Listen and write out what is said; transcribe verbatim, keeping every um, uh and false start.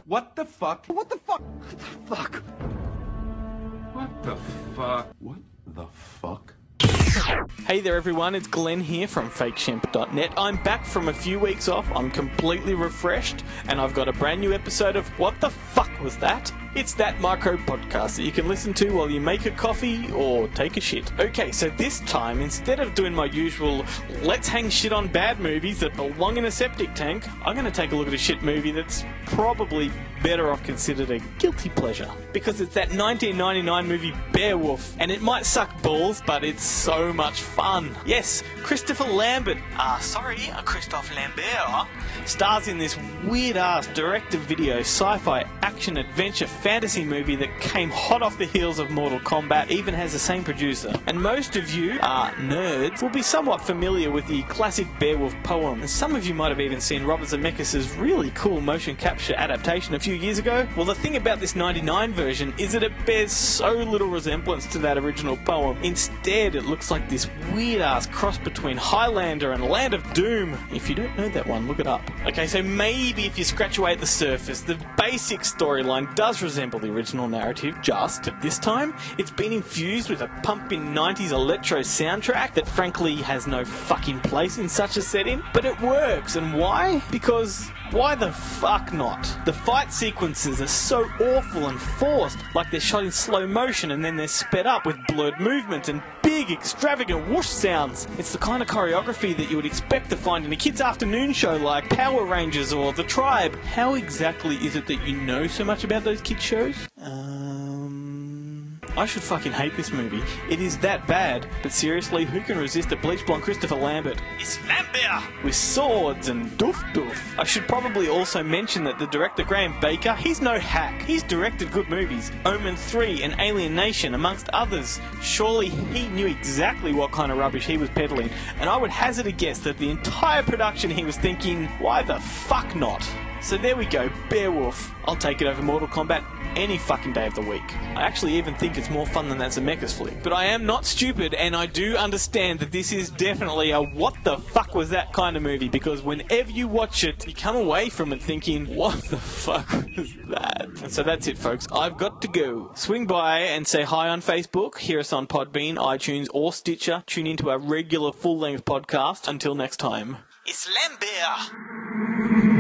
What the fuck? What the fuck? What the fuck? What the fuck? What the fuck? Hey there everyone, it's Glenn here from fake shemp dot net. I'm back from a few weeks off, I'm completely refreshed, and I've got a brand new episode of What the Fuck Was That? It's that micro podcast that you can listen to while you make a coffee or take a shit. Okay, so this time, instead of doing my usual let's hang shit on bad movies that belong in a septic tank, I'm going to take a look at a shit movie that's probably better off considered a guilty pleasure. Because it's that nineteen ninety-nine movie Beowulf, and it might suck balls, but it's so much fun. Yes, Christopher Lambert, ah, uh, sorry, uh, Christophe Lambert, stars in this weird-ass direct-to-video sci-fi action-adventure fantasy movie that came hot off the heels of Mortal Kombat, even has the same producer. And most of you, uh, nerds, will be somewhat familiar with the classic Beowulf poem, and some of you might have even seen Robert Zemeckis' really cool motion capture adaptation a few years ago. Well, the thing about this ninety-nine version is that it bears so little resemblance to that original poem. Instead, it looks like this weird-ass cross between Highlander and Land of Doom. If you don't know that one, look it up. Okay, so maybe if you scratch away at the surface, the basic storyline does resemble the original narrative, just that this time it's been infused with a pumping nineties electro soundtrack that frankly has no fucking place in such a setting, but it works. And why? Because why the fuck not? The fight sequences are so awful and forced, like they're shot in slow motion and then they're sped up with blurred movement and big extravagant whoosh sounds. It's the kind of choreography that you would expect to find in a kids' afternoon show like Power Rangers or The Tribe. How exactly is it that you know so much about those kids' shows? Um... I should fucking hate this movie. It is that bad, but seriously, who can resist a bleach blonde Christopher Lambert? It's Lambert! With swords and doof doof. I should probably also mention that the director Graham Baker, he's no hack. He's directed good movies. Omen three and Alien Nation, amongst others. Surely he knew exactly what kind of rubbish he was peddling, and I would hazard a guess that the entire production he was thinking, why the fuck not? So there we go, Beowulf. I'll take it over Mortal Kombat any fucking day of the week. I actually even think it's more fun than that Zemeckis flick. But I am not stupid, and I do understand that this is definitely a what the fuck was that kind of movie, because whenever you watch it, you come away from it thinking, what the fuck was that? And so that's it, folks. I've got to go. Swing by and say hi on Facebook, hear us on Podbean, iTunes, or Stitcher. Tune into our regular full-length podcast. Until next time. It's Lambert!